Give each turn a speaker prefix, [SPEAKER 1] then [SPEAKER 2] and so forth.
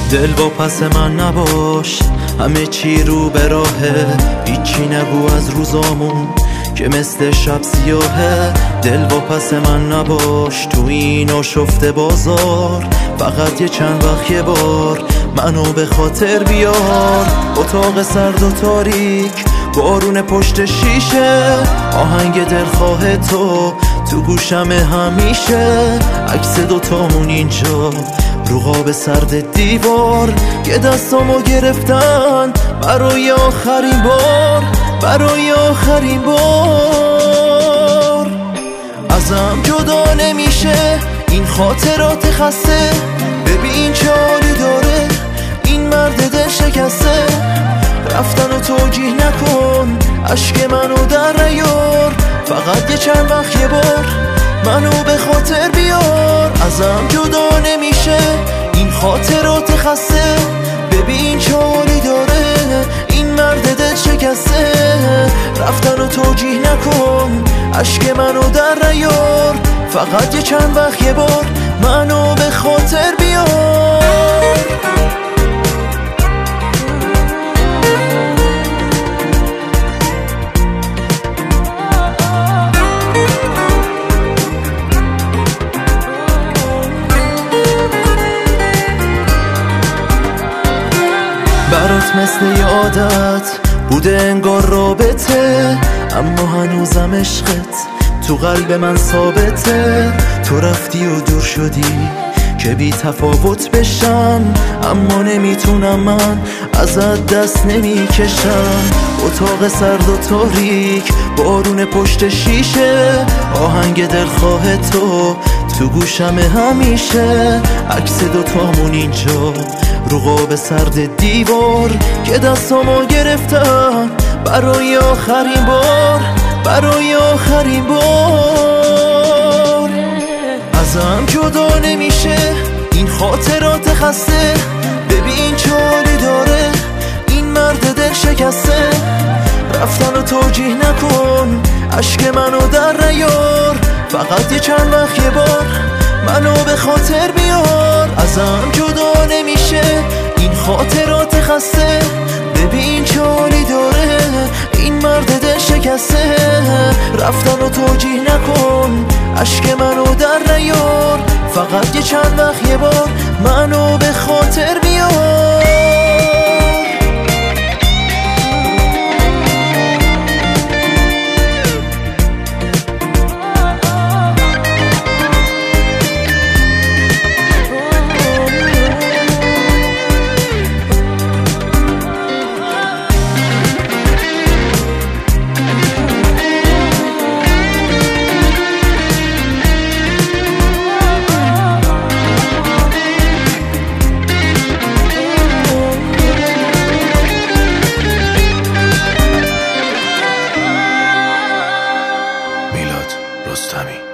[SPEAKER 1] دل با پس من نباش، همه چی رو به راهه، هیچی نگو از روزامون که مثل شب سیاهه. دل با پس من نباش تو این آشفته بازار، فقط یه چند وقت یه بار منو به خاطر بیار. اتاق سرد و تاریک، بارون پشت شیشه، آهنگ دلخواه تو گوشم همیشه. عکس دوتامون اینجا رو قاب سرد دیوار، که دستامو گرفتن برای آخرین بار، برای آخرین بار. ازم جدا نمیشه این خاطرات خسته، ببین چه حالی داره این مرد دل شکسته. رفتن و توجیه نکن، اشک منو در نیار، فقط یه چند وقت یه بار منو به خاطر بیار. ازم جدا نمیشه این خاطرات خسته، ببین چه حالی داره این مرد دل شکسته. رفتن و توجیه نکن، اشک منو در نیار، فقط یه چند وقت یه بار منو به خاطر بیار. برات مثل یادت بوده انگار رابطه، اما هنوزم عشقت تو قلب من ثابته. تو رفتی و دور شدی که بی تفاوت بشم، اما نمیتونم من ازت دست نمیکشم. اتاق سرد و تاریک، بارون پشت شیشه، آهنگ دلخواه تو گوشم همیشه. عکس دوتامون اینجا رو قاب سرد دیوار، که دستامو گرفتم برای آخرین بار، برای آخرین بار. ازم جدا نمیشه این خاطرات خسته، ببین چه حالی داره این مرد دل شکسته. رفتن و توجیه نکن، اشک منو در نیار، فقط یه چند وقت یه بار منو به خاطر بیار. ازم جدا نمیشه این خاطرات خسته، ببین چه حالی داره این مرد دل شکسته. رفتن و توجیه نکن، اشک منو در نیار، فقط یه چند وقت یه بار منو به خاطر بیار.
[SPEAKER 2] رستمی